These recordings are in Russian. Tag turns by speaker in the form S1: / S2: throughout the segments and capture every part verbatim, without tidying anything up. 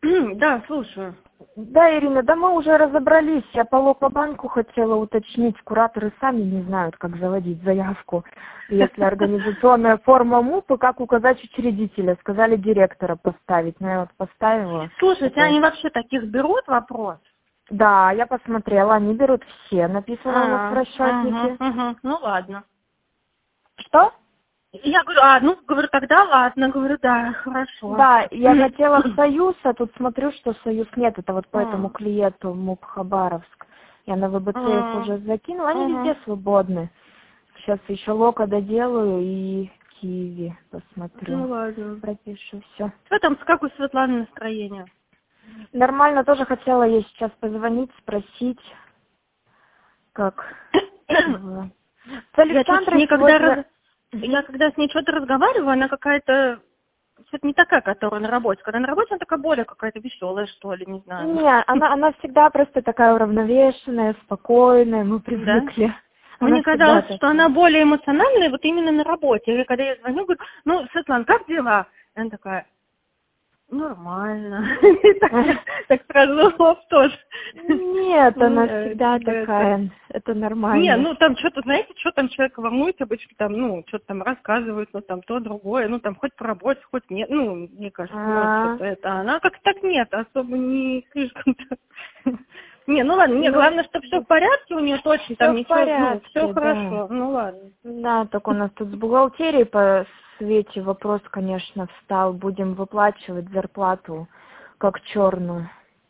S1: Да, слушаю.
S2: Да, Ирина, да мы уже разобрались. Я по Локобанку хотела уточнить. Кураторы сами не знают, как заводить заявку. Если организационная форма МУПа, как указать учредителя. Сказали директора поставить. Но я вот поставила.
S1: Слушайте,
S2: Это...
S1: они вообще таких берут вопрос?
S2: Да, я посмотрела. Они берут все. Написано у нас в
S1: А,
S2: расчетнике.
S1: угу, угу. Ну ладно.
S2: Что?
S1: Я говорю, а, ну, говорю, тогда ладно, говорю, да, хорошо.
S2: Да, я хотела в Союз, а тут смотрю, что Союз нет. Это вот по этому
S1: А.
S2: клиенту МУП Хабаровск. Я на ВБЦ их
S1: А.
S2: уже закинула. Они
S1: Угу.
S2: везде свободны. Сейчас еще Лока доделаю и Киви посмотрю.
S1: Ну ладно.
S2: Пропишу все.
S1: Что там, с какой Светланы настроение?
S2: Нормально, тоже хотела ей сейчас позвонить, спросить, как было. С
S1: Я чуть с
S2: Александрой
S1: ней, когда,
S2: сегодня...
S1: раз... я когда с ней что-то разговариваю, она какая-то что-то не такая, которая на работе. Когда на работе она такая более какая-то веселая, что ли, не знаю.
S2: Не, она, она всегда просто такая уравновешенная, спокойная, мы привыкли.
S1: Да?
S2: Она
S1: Мне
S2: всегда
S1: казалось, что
S2: такая.
S1: она более эмоциональная вот именно на работе. И когда я звоню, говорю, ну, Светлана, как дела? И она такая, нормально. Так сразу лоб тоже.
S2: Нет, она всегда такая, это
S1: Не,
S2: нормально.
S1: ну там что-то, знаете, что там человек волнует обычно, там, ну, что-то там рассказывают, ну, там, то, другое, ну, там, хоть по работе, хоть нет, ну, мне кажется, ну,
S2: А.
S1: что-то это, она как-то так нет, особо не слишком-то. Не, ну ладно, не,
S2: Ну,
S1: главное, что все в порядке у нее точно, там
S2: всё в
S1: ничего, ну,
S2: порядке,
S1: все
S2: да.
S1: хорошо, ну ладно.
S2: Да, так у нас тут с бухгалтерией по Свете вопрос, конечно, встал. Будем выплачивать зарплату как черную.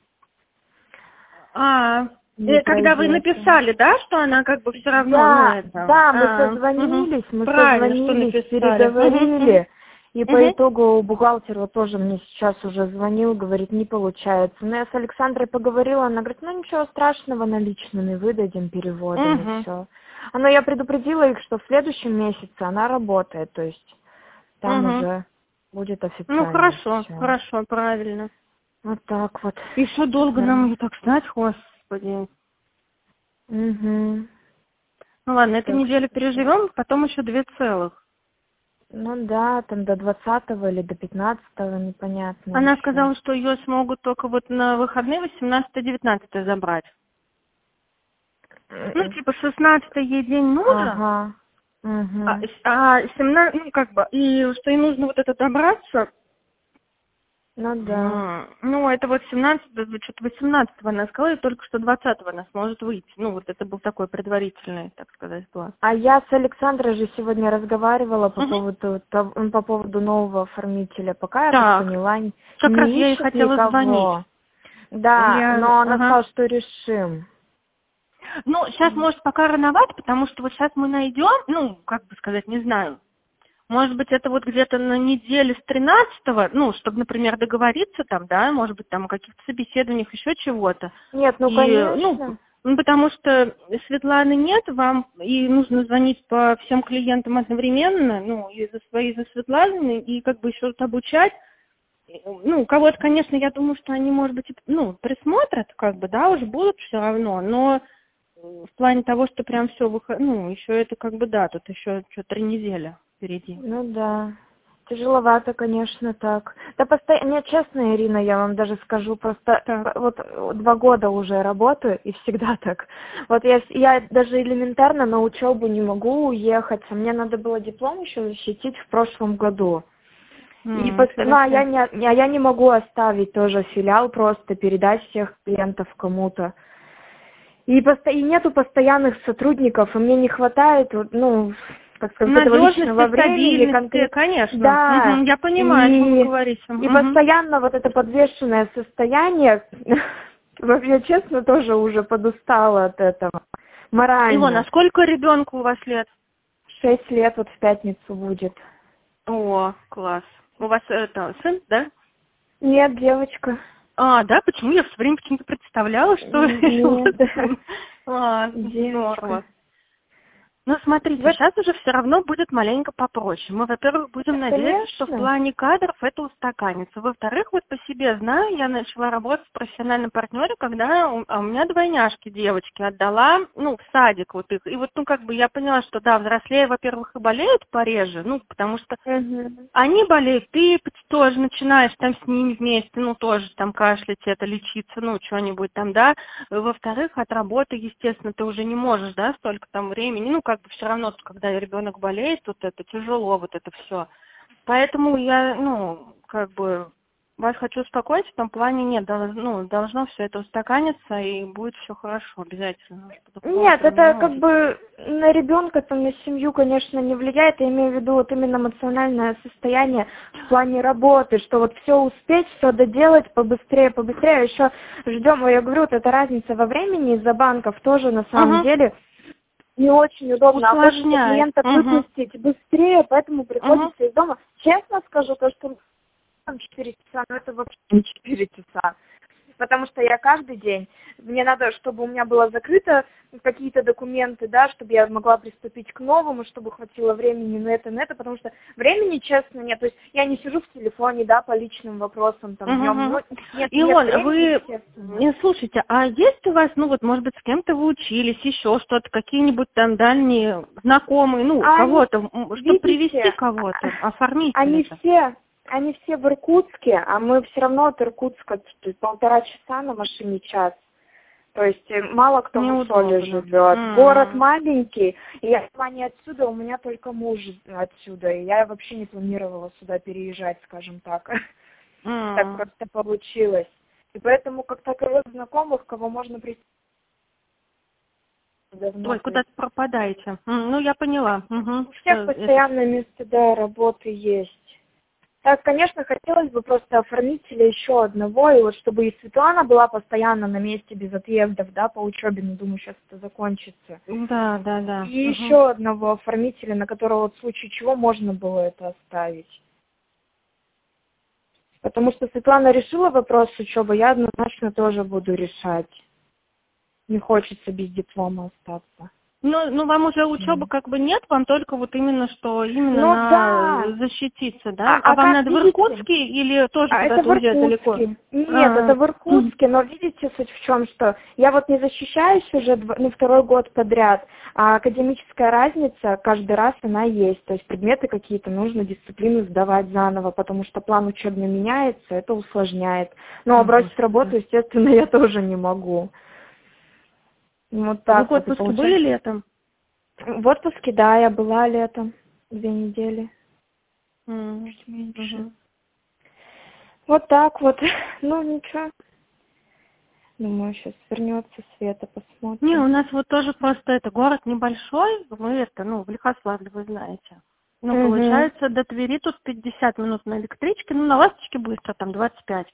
S1: А,
S2: Не
S1: э, когда вы
S2: пройдет.
S1: написали, да, что она как бы все равно, ну,
S2: Да,
S1: это...
S2: да, мы
S1: а,
S2: созвонились,
S1: угу.
S2: мы
S1: Правильно, что
S2: созвонились,
S1: написали.
S2: переговорили. И
S1: Угу,
S2: по
S1: угу.
S2: итогу бухгалтер вот тоже мне сейчас уже звонил, говорит, не получается. Но я с Александрой поговорила, она говорит, ну ничего страшного, наличными выдадим, переводом и
S1: Угу.
S2: все. А но я предупредила их, что в следующем месяце она работает, то есть там
S1: Угу.
S2: уже будет
S1: Ну,
S2: официально
S1: хорошо,
S2: все.
S1: хорошо, правильно.
S2: Вот так вот.
S1: Еще долго
S2: Да.
S1: нам ее так знать, господи.
S2: Угу.
S1: Ну ладно, эту
S2: Так
S1: неделю
S2: что,
S1: переживем, потом еще две целых.
S2: ну да, там до двадцатого или до пятнадцатого, непонятно
S1: Она
S2: еще.
S1: сказала, что ее смогут только вот на выходные восемнадцатое-девятнадцатое забрать. Ну, типа, шестнадцатое ей день нужен,
S2: Ага.
S1: а,
S2: Угу.
S1: а семнадцатое, ну, как бы, и что ей нужно вот это добраться.
S2: Ну да.
S1: М, Ну, это вот семнадцатого, что-то восемнадцатого она сказала, и только что двадцатого она сможет выйти. Ну, вот это был такой предварительный, так сказать, план.
S2: А я с Александрой же сегодня разговаривала по
S1: Угу.
S2: поводу того- ну, по поводу нового оформителя. Пока я так
S1: Так,
S2: поняла,
S1: как раз
S2: не
S1: я ей
S2: ищет
S1: хотела звонить.
S2: никого. Да,
S1: Я,
S2: но она
S1: ага.
S2: сказала, что решим.
S1: Ну, сейчас, может, пока рановато, потому что вот сейчас мы найдем, ну, как бы сказать, не знаю. Может быть, это вот где-то на неделе с тринадцатого, ну, чтобы, например, договориться там, да, может быть, там о каких-то собеседованиях, еще чего-то.
S2: Нет, ну
S1: И, ну,
S2: конечно.
S1: ну, потому что Светланы нет, вам и нужно звонить по всем клиентам одновременно, ну, и за свои, и за Светланы, и как бы еще обучать. Ну, кого-то, конечно, я думаю, что они, может быть, и, ну, присмотрят, как бы, да, уже будут все равно, но в плане того, что прям все выход... ну, еще это как бы, да, тут еще что, три недели впереди.
S2: Ну да. Тяжеловато, конечно, так. Да постоянно, нет, честно, Ирина, я вам даже скажу, просто
S1: Так.
S2: вот два года уже работаю, и всегда так. Вот я, я даже элементарно на учебу не могу уехать, а мне надо было диплом еще защитить в прошлом году. И
S1: М,
S2: пост- ну, а я
S1: интересно.
S2: не, а я не могу оставить тоже филиал, просто передать всех клиентов кому-то. И, посто... и нету постоянных сотрудников, и мне не хватает, вот, ну, как сказать, этого личного
S1: Надежности,
S2: времени,
S1: стабильности,
S2: конкретно.
S1: конечно.
S2: Да,
S1: Мгм, я понимаю, о чем вы
S2: и,
S1: говорите.
S2: и
S1: Мгм.
S2: постоянно вот это подвешенное состояние, вот я честно тоже уже подустала от этого,
S1: Илона, а
S2: морально.
S1: сколько ребенку у вас лет?
S2: Шесть лет вот в пятницу будет.
S1: О, класс. У вас это сын, да?
S2: Нет, девочка.
S1: А, да, почему я все время почему-то представляла, что у вас
S2: Нет,
S1: сын? А,
S2: девочка.
S1: здорово. Ну, смотрите,
S2: Вот.
S1: сейчас уже все равно будет маленько попроще. Мы, во-первых, будем надеяться, что в
S2: Конечно.
S1: плане кадров это устаканится. Во-вторых, вот по себе знаю, я начала работать в профессиональном партнере, когда у, а у меня двойняшки девочки отдала, ну, в садик вот их. И вот, ну, как бы я поняла, что, да, взрослее, во-первых, и болеют пореже, ну, потому что
S2: Мгм.
S1: они болеют, ты тоже начинаешь там с ними вместе, ну, тоже там кашлять, это, лечиться, ну, что-нибудь там, да. Во-вторых, от работы, естественно, ты уже не можешь, да, столько там времени, ну, как бы все равно, когда ребенок болеет, тут это тяжело, вот это все. Поэтому я, ну, как бы вас хочу успокоить, в том плане нет, долж- ну, должно все это устаканиться, и будет все хорошо, обязательно. По такому
S2: Нет,
S1: прям не
S2: это как
S1: может.
S2: бы на ребенка, там, на семью, конечно, не влияет. Я имею в виду вот именно эмоциональное состояние в плане работы, что вот все успеть, все доделать побыстрее, побыстрее. Еще ждем, я говорю, вот эта разница во времени из-за банков тоже на самом
S1: Угу.
S2: деле не очень удобно. А хочется
S1: Усложняет.
S2: клиента
S1: Угу.
S2: выпустить быстрее, поэтому
S1: Угу.
S2: приходится из дома. Честно скажу, то, что там четыре часа, но это вообще не четыре часа. Потому что я каждый день, мне надо, чтобы у меня было закрыто какие-то документы, да, чтобы я могла приступить к новому, чтобы хватило времени на это, на это, потому что времени, честно, нет. То есть я не сижу в телефоне, да, по личным вопросам, там, днем,
S1: Угу.
S2: ну, нет, нет
S1: Илон,
S2: времени,
S1: вы,
S2: естественно.
S1: не, слушайте, а есть у вас, ну вот, может быть, с кем-то вы учились, еще что-то, какие-нибудь там дальние знакомые, ну,
S2: А они,
S1: кого-то, м, чтобы привести
S2: видите,
S1: кого-то,
S2: они
S1: оформителя-то?
S2: все, они все в Иркутске, а мы все равно от Иркутска, то есть полтора часа на машине час. То есть э, мало кто в Усоле
S1: Неудобно.
S2: живет. Город
S1: М.
S2: маленький, и я сама не отсюда, у меня только муж отсюда, и я вообще не планировала сюда переезжать, скажем так. Так
S1: М.
S2: просто получилось. И поэтому как таковых знакомых, кого можно прийти давно.
S1: Ой,
S2: То есть
S1: куда-то пропадаете. М, Ну, я поняла. Угу.
S2: у всех
S1: Что это?
S2: постоянное место, да, работы есть. Так, конечно, хотелось бы просто оформителя еще одного, и вот чтобы и Светлана была постоянно на месте без отъездов, да, по учебе, но думаю, сейчас это закончится.
S1: Да, да, да.
S2: И
S1: Угу.
S2: еще одного оформителя, на которого вот в случае чего можно было это оставить. Потому что Светлана решила вопрос с учебой, я однозначно тоже буду решать. Не хочется без диплома остаться.
S1: Ну, ну, вам уже учебы
S2: М.
S1: как бы нет, вам только вот именно что, именно
S2: Ну
S1: на
S2: да.
S1: защититься,
S2: А,
S1: да? А
S2: а
S1: вам
S2: как
S1: надо в
S2: видите?
S1: Иркутске или тоже
S2: А это
S1: куда-то
S2: в
S1: уезжать далеко?
S2: Иркутске. Нет,
S1: А,
S2: это в Иркутске, но видите, суть в чем, что я вот не защищаюсь уже дв- ну, второй год подряд, а академическая разница каждый раз она есть. То есть предметы какие-то нужно дисциплины сдавать заново, потому что план учебный меняется, это усложняет. Ну а
S1: О,
S2: бросить
S1: Господи.
S2: работу, естественно, я тоже не могу. Вот
S1: Вы в
S2: так вот и
S1: отпуске были
S2: получается.
S1: летом?
S2: В отпуске, да, я была летом, две недели,
S1: М,
S2: чуть меньше.
S1: мгм.
S2: Вот так вот. Ну ничего. Думаю, сейчас вернется Света,
S1: Не, у
S2: посмотрим.
S1: нас вот тоже просто это город небольшой, мы это, ну, в Лихославле, вы знаете. Ну,
S2: Угу.
S1: получается, до Твери тут пятьдесят минут на электричке, ну, на ласточке быстро, там двадцать пять.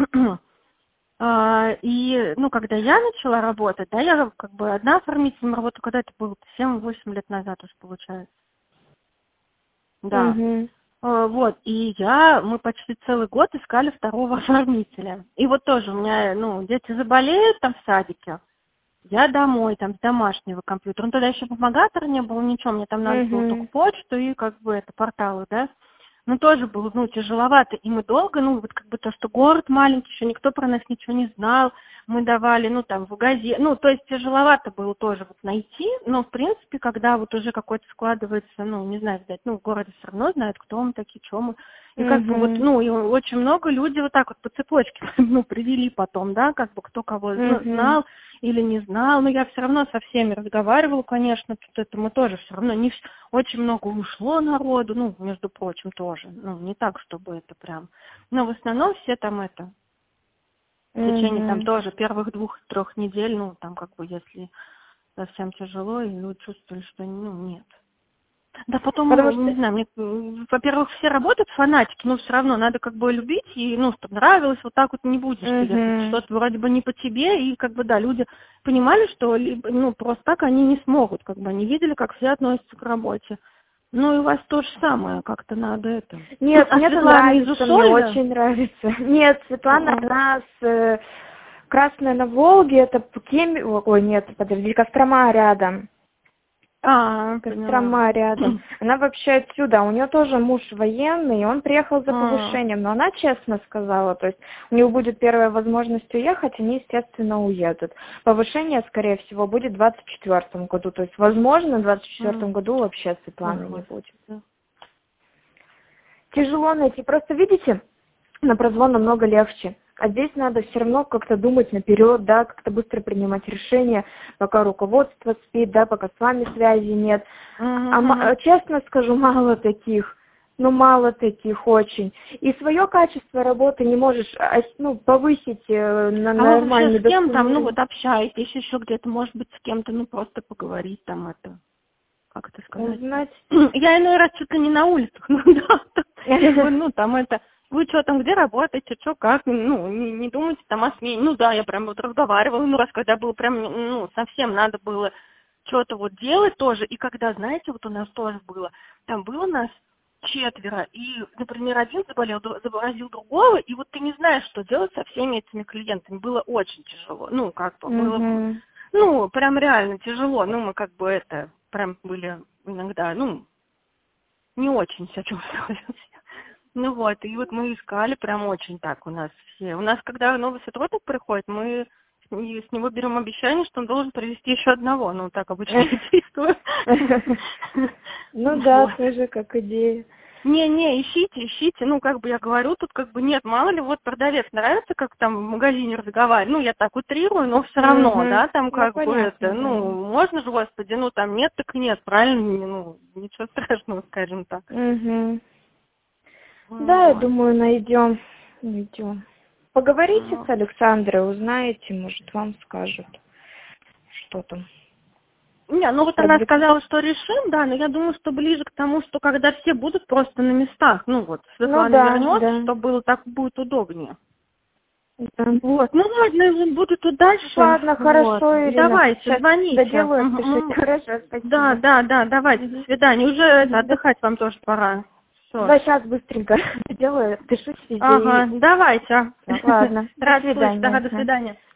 S1: А, И, ну, когда я начала работать, да, я как бы одна оформительная работа, когда это было семь-восемь лет назад уже получается. Да.
S2: Угу.
S1: А, Вот, и я, мы почти целый год искали второго оформителя. И вот тоже у меня, ну, дети заболеют там в садике, я домой, там, с домашнего компьютера. Ну, тогда еще бумагатора не было, ничего, мне там надо было только
S2: Угу.
S1: почту и, как бы, это, порталы, да. Ну, тоже было, ну, тяжеловато. И мы долго, ну, вот как бы то, что город маленький, еще никто про нас ничего не знал. Мы давали, ну, там, в газете. Ну, то есть тяжеловато было тоже вот найти. Но, в принципе, когда вот уже какой-то складывается, ну, не знаю, видать, ну, в городе все равно знают, кто мы такие, что мы. И как бы вот,
S2: Угу.
S1: ну, и очень много людей вот так вот по цепочке, ну, привели потом, да, как бы кто кого зна-
S2: Угу.
S1: знал или не знал. Но я все равно со всеми разговаривала, конечно, тут это мы тоже все равно не вс- очень много ушло народу, ну, между прочим, тоже. Ну, не так, чтобы это прям. Но в основном все там это, в течение там
S2: Угу.
S1: тоже первых двух-трех недель, ну, там как бы если совсем тяжело, и люди чувствовали, что, ну, нет. Да потом,
S2: Потому
S1: ну,
S2: что...
S1: не знаю, мне, м, во-первых, все работают фанатики, но все равно надо как бы любить, и, ну, чтобы нравилось, вот так вот не будешь ты, если
S2: Угу.
S1: что-то вроде бы не по тебе, и как бы, да, люди понимали, что, либо, ну, просто так они не смогут, как бы, они видели, как все относятся к работе. Ну, и у вас то же самое, как-то надо это.
S2: Нет,
S1: А
S2: мне-то
S1: Светлана из
S2: нравится, мне
S1: Усолья?
S2: очень нравится. Нет, Светлана,
S1: М.
S2: она с э, Красной на Волге, это Кем... Ой, нет, подожди, Кострома рядом.
S1: А, поняла.
S2: Кострома рядом. Она вообще отсюда, у нее тоже муж военный, и он приехал за повышением, но она честно сказала, то есть у нее будет первая возможность уехать, они, естественно, уедут. Повышение, скорее всего, будет в двадцать четвёртом году, то есть, возможно, в двадцать четвёртом году вообще Светланы не будет. Тяжело найти, просто видите, на прозвон намного легче. А здесь надо все равно как-то думать наперед, да, как-то быстро принимать решения, пока руководство спит, да, пока с вами связи нет. Uh-huh. А честно скажу, мало таких, ну мало таких очень. И свое качество работы не можешь, ну, повысить на
S1: а
S2: нормальный.
S1: А вы с кем там, ну вот общаетесь еще где-то, может быть, с кем-то, ну просто поговорить там это, как это сказать?
S2: Узнать.
S1: Я иной раз что-то не на улицах, ну да, ну там это... Вы что там, где работаете, что, как, ну, не, не думайте там о смене. Ну да, я прям вот разговаривала, ну раз, когда было прям, ну, совсем надо было что-то вот делать тоже. И когда, знаете, вот у нас тоже было, там было нас четверо, и, например, один заболел, заразил другого, и вот ты не знаешь, что делать со всеми этими клиентами. Было очень тяжело, ну, как бы, было, mm-hmm. ну, прям реально тяжело. Ну, мы как бы это, прям были иногда, ну, не очень себя чувствовали. Ну вот, и вот мы искали прям очень так у нас все. У нас, когда новый сотрудник приходит, мы с него берем обещание, что он должен привести еще одного. Ну, так обычно действует.
S2: Ну да, тоже как идея.
S1: Не-не, ищите, ищите. Ну, как бы я говорю, тут как бы нет, мало ли, вот продавец нравится, как там в магазине разговаривать. Ну, я так утрирую, но все равно, да, там как бы это, ну, можно же, господи, ну, там нет, так нет, правильно, ну, ничего страшного, скажем так.
S2: Да, я думаю, найдем. Найдем. Поговорите с Александрой, узнаете, может, вам скажут, что там.
S1: Не, ну вот она сказала, что решим, да, но я думаю, что ближе к тому, что когда все будут просто на местах, ну вот, Светлана ну, да, вернется, да. Чтобы было так будет удобнее. Да. Вот, ну ладно, буду тут дальше.
S2: Ладно, хорошо, вот.
S1: Ирина. Давайте,
S2: сейчас
S1: звоните.
S2: Доделаю, угу. Хорошо, спасибо.
S1: Да, да, да, давайте, угу. До свидания. Уже это, отдыхать вам тоже пора.
S2: Все. Да, сейчас быстренько доделаю, пишусь везде.
S1: Ага,
S2: и...
S1: давайте.
S2: Ладно,
S1: до свидания. Да, до свидания.